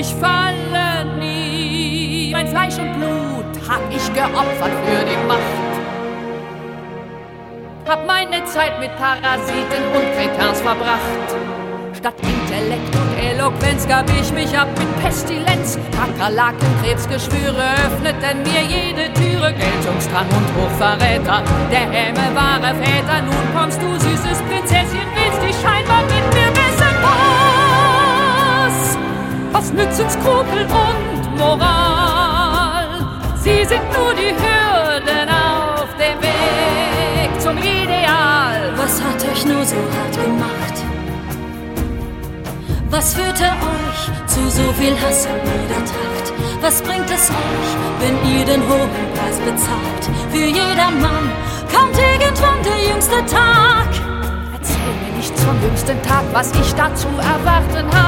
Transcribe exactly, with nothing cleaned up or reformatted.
ich falle nie. Mein Fleisch und Blut hab ich geopfert für die Macht. Hab meine Zeit mit Parasiten und Kretins verbracht. Statt Intellekt und Eloquenz gab ich mich ab mit Pestilenz. Kakerlaken, Krebsgeschwüre öffneten mir jede Türe. Geltungsdrang und Hochverräter, der Häme wahre Väter. Nun kommst du, süßes Prinzesschen, willst dich scheinbar mit mir messen. Was? Was nützen Skrupel und Moral? Sie sind nur die Hürden auf dem Weg zum Ideal. Was hat euch nur so hart gemacht? Was führte euch zu so viel Hass und Niedertracht? Was bringt es euch, wenn ihr den hohen Preis bezahlt? Für jedermann kommt irgendwann der jüngste Tag. Erzähl mir nicht zum jüngsten Tag, was ich dazu erwarten habe.